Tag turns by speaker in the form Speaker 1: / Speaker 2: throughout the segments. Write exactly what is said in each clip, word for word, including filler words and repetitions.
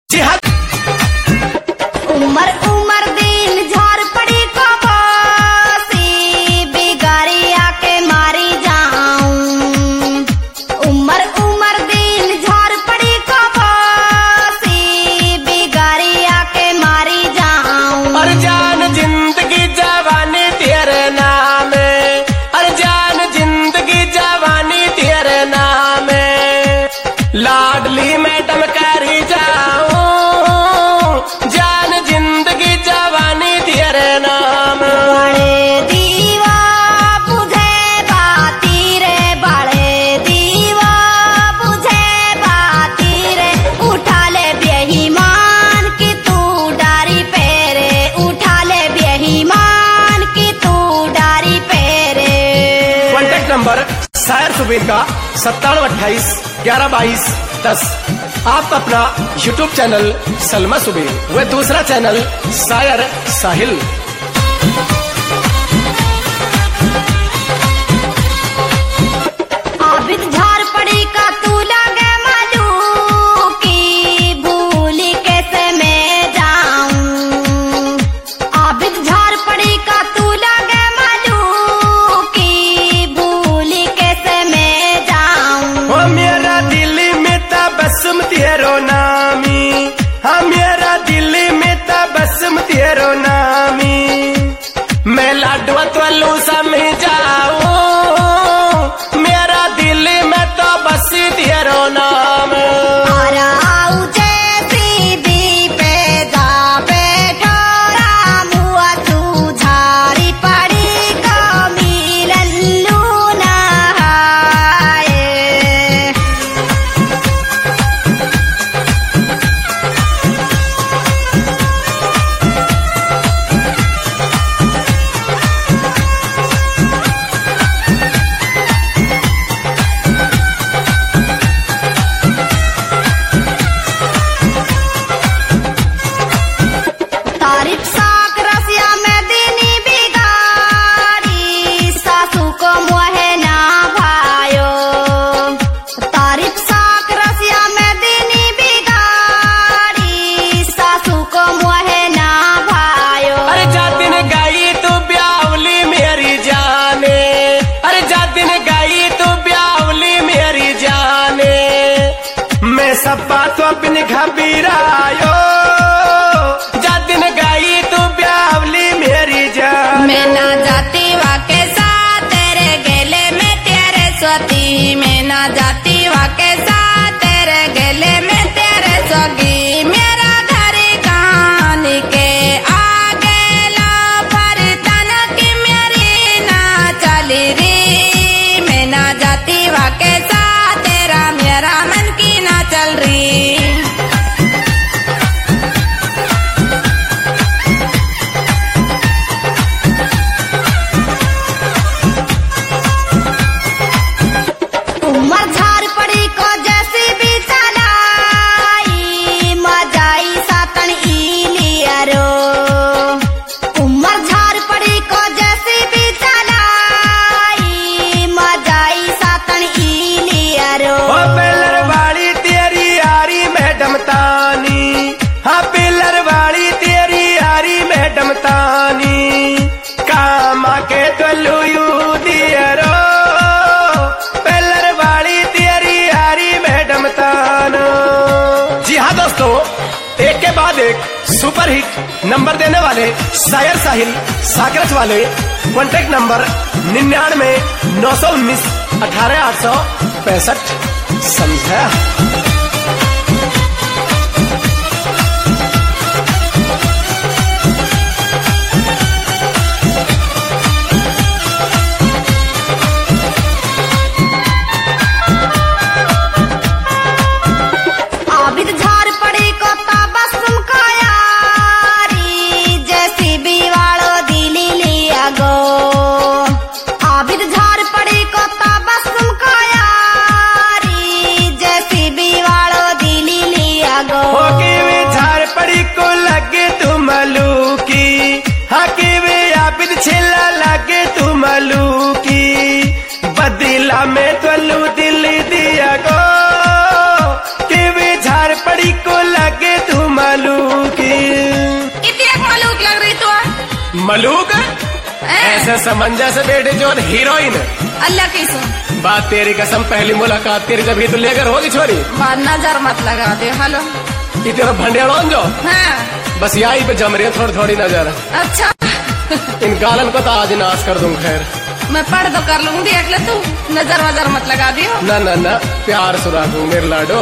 Speaker 1: उमर उमर दिन झार पड़ी को बसी बिगाड़िया के मारी जाऊं। उमर उमर दिन झार पड़ी को बसी बिगाड़िया के मारी जाऊं।
Speaker 2: और जान जिंदगी जवानी तेरे नाम है, और जान जिंदगी जवानी तेरे नाम है। लाडली मैडम करी जाऊं, जान जिंदगी जवानी तेरे नाम।
Speaker 1: बड़े दीवा बुझे बाती रे, बड़े दीवा बुझे बाती रे। उठा ले बेईमान की तू डारी पेरे, उठा ले बेईमान की तू डारी पेरे।
Speaker 2: कॉन्टेक्ट नंबर शायर सुबीर का सत्तानवे अट्ठाईस ग्यारह बाईस दस। आप अपना यूट्यूब चैनल सलमा सुबीर व दूसरा चैनल शायर साहिल।
Speaker 1: आबिद झार पड़ी का तू लगे मालू की भूली कैसे मैं जाऊं। आबिद झार पड़ी का तू लगे मालू की भूली कैसे मैं जाऊं।
Speaker 2: ओ मेरा दिल में तबस्सुम तेरो नामी, हाँ मेरा दिल में तबस्सुम तेरो नामी। मैं लाडवा तो समझ जाऊं, मेरा दिल में तो बस तेरो नाम।
Speaker 1: आराऊ जैसी भी पे जा बैठो राम हुआ तू झाड़ी पड़ी को मिलन लूना है। तारीफ साक रसिया में दीनी बिगाड़ी, सासू को मोहे ना भायो। तारीफ साक रसिया में दीनी बिगाड़ी, सासू को मोहे ना भायो।
Speaker 2: अरे जा दिन गई तू ब्यावली मेरी जाने, अरे जा दिन गई तू ब्यावली मेरी जाने। मैं सब बातों अपनी घबरायो, जा दिन गई तू ब्यावली मेरी जाने।
Speaker 1: मैं ना जाती वाके साथ तेरे गेले में तेरे स्वती, मैं ना जाती वाके साथ तेरे गेले में तेरे स्वगी। मेरा घर कहानी के आगे ला पर तन की मेरी ना चली री। मैं ना जाती वाके साथ तेरा मेरा मन की ना चल रही। उमर झार पड़ी को जैसी भी चलाई, मजाई सातन ई लियारो। उमर झार पड़ी को जैसी भी चलाई, मजाई सातन ई लियारो।
Speaker 2: ओ पिलर वाली तेरी यारी मैडम तानी, हाँ पिलर वाली तेरी यारी मैडम तानी। काम के तो लुयू दियरो, पिलर वाली तेरी यारी मैडम तानो। जी हाँ दोस्तों, एक के बाद एक सुपर हिट नंबर देने वाले शायर साहिल साकरस वाले। कॉन्टेक्ट नंबर निन्यानवे नौ सौ उन्नीस अठारह आठ सौ पैंसठ। समझा।
Speaker 1: आबिद झार पड़ी को तबस्सुम का यारी, जैसी भी वालो दिली लिया गो। आबिद झार पड़ी को तबस्सुम का यारी, जैसी भी वालो दिली लिया गो।
Speaker 2: हो के वे झार पड़ी को लगे तू मलू की, हाँ के वे आबिद छिला लगे तू मलू की। बदला में तो लू दिल दिया गो, के वे झार पड़ी को लगे तू मलूक ऐसे समंजस बेटे जो हीरोइन।
Speaker 1: अल्लाह की सुन,
Speaker 2: बात तेरी कसम, पहली मुलाकात तेरी जब ही तो लेकर होगी छोरी।
Speaker 1: बात नजर मत लगा दे। हेलो
Speaker 2: तेरा भंडेड़ों जो
Speaker 1: हाँ।
Speaker 2: बस यही पे जम रही है थोड़ी थोड़ी नजर।
Speaker 1: अच्छा
Speaker 2: इन गालन को तो आज नाश कर दूं। खैर
Speaker 1: मैं पढ़ तो कर लूंगी, देख ले तू, नजर वजर मत लगा दियो।
Speaker 2: ना ना ना, प्यार सुरा दूं मेरे लाडो।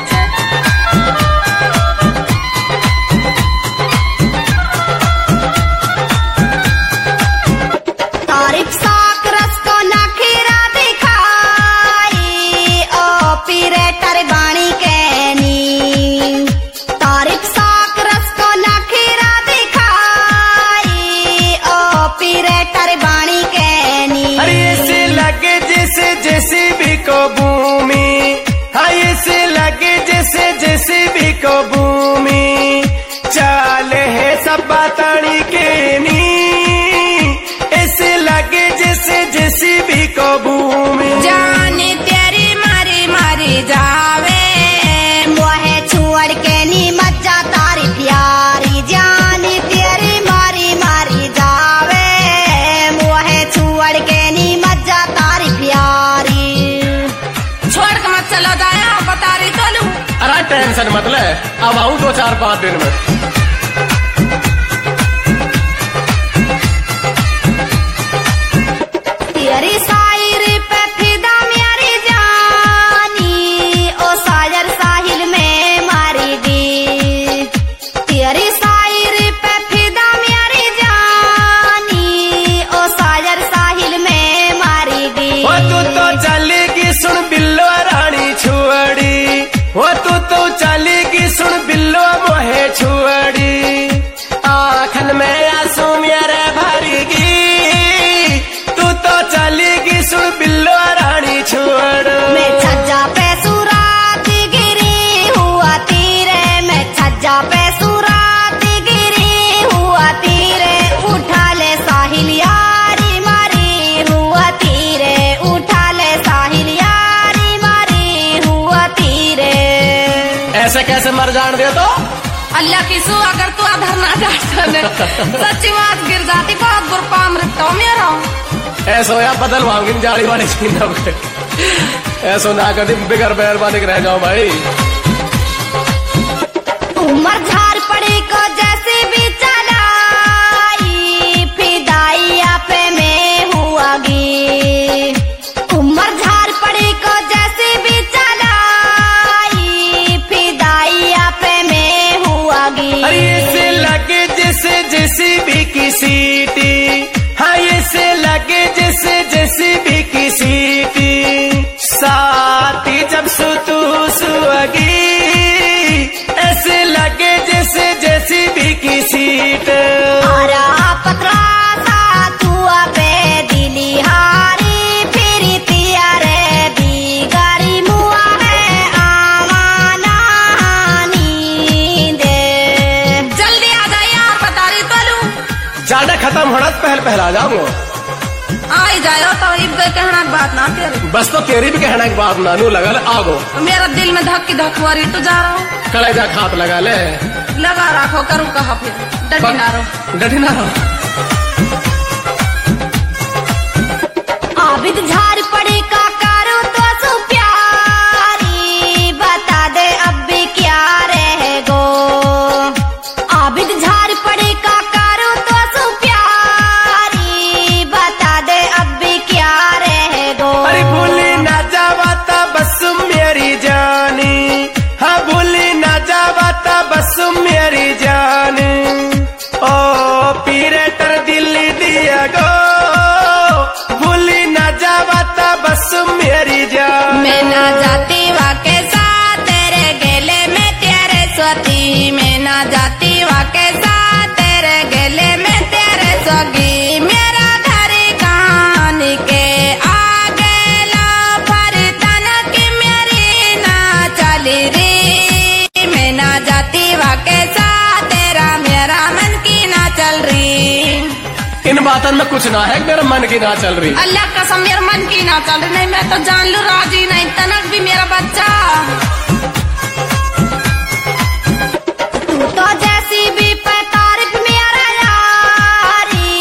Speaker 1: तारीफ साक रस को नखीरा दिखाई, ऑपरेटर बाणी कहनी। तारीफ साक रस को नखीरा दिखाई, ऑपरेटर बाणी कहनी।
Speaker 2: अरे ऐसे लगे जैसे जैसे भी को भूमि, हाँ ऐसे लगे जैसे जैसे भी को भूमि। चाले है सब बातड़ी के नी, ऐसे लगे जैसे जैसे भी को भूमि।
Speaker 1: जानी तेरी मारी मारी जावे, मोहे छोड़ के नी मज्जा तारी प्यारी। जानी तेरी मारी मारी जावे, मोहे छोड़ के नी मज्जा तारी प्यारी। छोड़ के मत चलो जाया, बता रही तो लू।
Speaker 2: अरे टेंशन मत ले, अब आऊं दो चार पाँच दिन में।
Speaker 1: तेरी शायरी पे फिदा मेरी जानी, ओ शायर साहिल में मारी दी। तेरी शायरी पे फिदा मेरी जानी, ओ शायर साहिल में मारी दी।
Speaker 2: वो तू तो चलेगी सुन बिल्लो रानी छुअड़ी, वो तू तो चलेगी सुन बिल्लो मोहे छुअड़ी। आँखन में आंसू मेरे भरेगी, तू तो चलेगी सुन बिल्लो रानी छुअड़।
Speaker 1: मैं छज्जा पे सुराती गिरी हुआ तीरे, मैं छज्जा पे सुराती गिरी हुआ तीरे। उठा ले साहिल यारी मारी हुआ तीरे, उठा ले साहिल यारी मारी हुआ तीरे।
Speaker 2: ऐसे कैसे मर जान दे तो?
Speaker 1: अल्लाह की सू, अगर तू आधार ना जाता सच्ची बात गिर जाती, बहुत बुरपा मृत हो मेरा।
Speaker 2: ऐसा या बदल वांगी जाड़ी वाली छीना पे, ऐसा ना कर दी बिगर मेहरबानी रह जाओ भाई।
Speaker 1: उमर झार पड़ी को जैसी भी चलाई, फिदाइया पे में हुआगी। उमर झार पड़ी को जैसी भी चलाई, फिदाइया पे में हुआगी।
Speaker 2: अरे ऐसे लगे जैसे जैसे भी की सीटी, हाँ ऐसे लगे जैसे जैसे भी की सीटी। साथी जब सुतू सुअगी, ऐसे लगे जैसे जैसे भी की सीट।
Speaker 1: आरा पतरा सा तू पे दिली हारी, फिरी तियारे दी गारी मुआ है आवाना नींदे। जल्दी आ जा यार, बता रही तो लू।
Speaker 2: ज्यादा खत्म होना तो पहल पहला जाऊंगा।
Speaker 1: आई जाओ तो इब कहना की बात ना तेरी,
Speaker 2: बस तो तेरी भी कहना की बात नानू लगल आगो।
Speaker 1: मेरा दिल में धक्की धक वारी तो जा रहा हूँ।
Speaker 2: कलेजा खात लगा ले,
Speaker 1: लगा रखो, करूँ कहा फिर डटी ना रहो,
Speaker 2: डटी ना रहो।
Speaker 1: आबिद झार पड़ी का करो तो सु प्यारी, बता दे अब भी क्या रह गो। आबिद झार पड़ी का करो तो सु प्यारी, बता दे अब भी क्या रह गो।
Speaker 2: अरे भूली ना जावाता बस मेरी जानी, हाँ भूली ना जावाता बस मेरी जानी। ओ पीरेटर दिल दिया गो, भूली ना जावाता बस मेरी जान।
Speaker 1: मैं ना जाती वाके साथ तेरे गेले में तेरे स्वती, मैं ना जाती वाके साथ तेरे गेले में तेरे सोगी। मेरा धरी कहानी के आगे ला पर तन की मेरी ना चली री, मैं ना जाती वाके साथ तेरा मेरा मन की ना चल रही।
Speaker 2: इन बातों में कुछ ना है, मेरा मन की ना चल रही।
Speaker 1: अल्लाह कसम मेरा मन की ना चल रही, नहीं मैं तो जान लू राजी नहीं, तनक भी मेरा बच्चा। तू तो जैसी भी पे तारीफ मेरा यारी,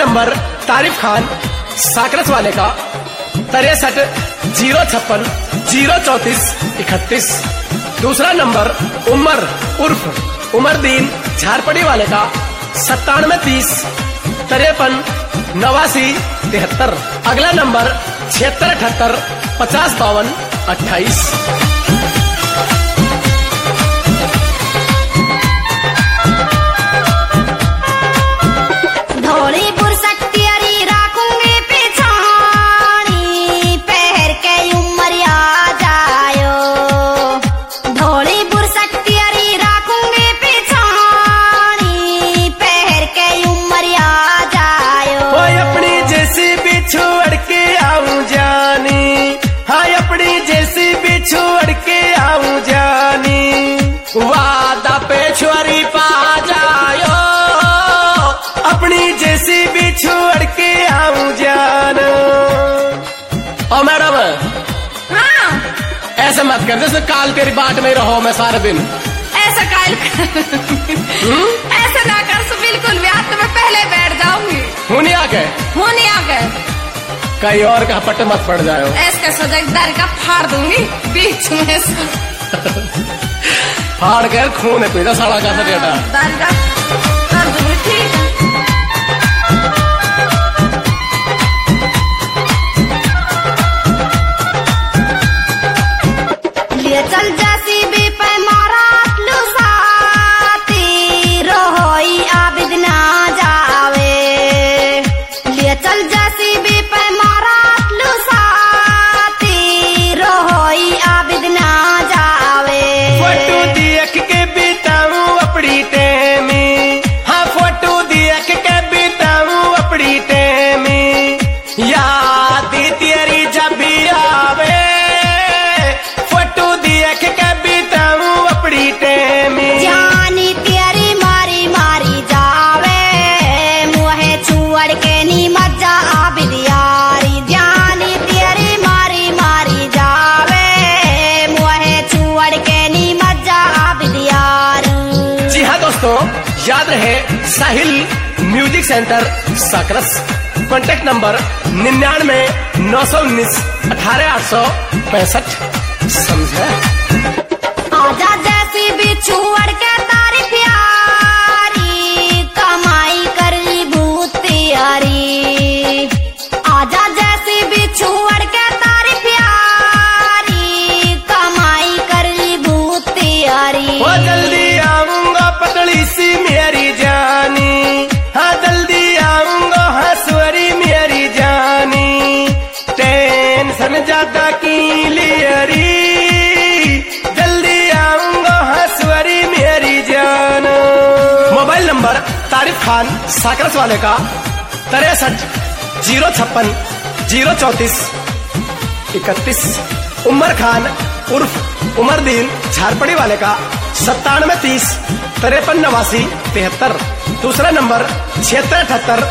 Speaker 2: नंबर तारिफ खान साकरस वाले का तिरसठ जीरो छप्पन जीरो चौतीस इकतीस। दूसरा नंबर उमर उर्फ उमरदीन झारपड़ी वाले का सत्तानवे तीस तिरपन नवासी तिहत्तर। अगला नंबर छिहत्तर अठहत्तर पचास बावन अट्ठाईस। छोड़ के आऊं जानी वादा पे छोरी पा जायो अपनी जैसी भी छोड़ के आऊं जानो। ओ मैडम
Speaker 1: हाँ
Speaker 2: ऐसे मत कर जैसे काल तेरी बाट में रहो मैं सारा दिन।
Speaker 1: ऐसा काल ऐसा ना कर सो बिल्कुल भी। आज तो मैं पहले बैठ जाऊंगी।
Speaker 2: हुनी आके
Speaker 1: हुनी आके
Speaker 2: कहीं और का पट मत पड़ जाओ।
Speaker 1: ऐसे सोचदार का फाड़ दूंगी बीच में से।
Speaker 2: फाड़ कर खून है पीता साड़ा का बेटा
Speaker 1: दाल का कर दूंगी ठीक। ले चल जैसी भी पे मारा लुसाती रोई आबिद ना जावे। ले चल जैसी भी पे मारा लुसाती रोई आबिद ना जावे।
Speaker 2: फोटो देख के बिताऊं अपनी टेमी हाँ फोटो देख के बिताऊं अपनी टेमी याद तेरी जब भी आवे फोटो देख के बिताऊं अपनी टेमी।
Speaker 1: जानी तेरी मारी मारी जावे मुहे छुअड़ के नी मजा आबिद यारी। जानी तेरी मारी मारी जावे मुहे छुअड़ के नी मजा आबिद यारी।
Speaker 2: जी हाँ दोस्तों याद रहे Sahil music centre Sakras. Contact number निन्यानवे नौ सौ उन्नीस अठारह आठ सौ पैंसठ। समझे
Speaker 1: आजा जैसी भी छुअड़ के तारी प्यारी कमाई कर ली भूत यारी। आजा जैसी भी छुअड़ के तारी प्यारी कमाई कर ली भूत यारी।
Speaker 2: वो जल्दी आऊंगा पतली सी मेरी जानी हाँ जल्दी आऊंगा हंसवरी मेरी जानी। टेंशन ज्यादा की लियरी जल्दी आऊंगा हंसवरी मेरी जान। मोबाइल नंबर तारिफ खान साकरस वाले का तिरसठ जीरो छप्पन जीरो चौतीस इकतीस। उमर खान उर्फ उमरदीन झारपड़ी वाले का सत्तानवे तीस तिरपन नवासी तिहत्तर। दूसरा नंबर छिहत्तर अठहत्तर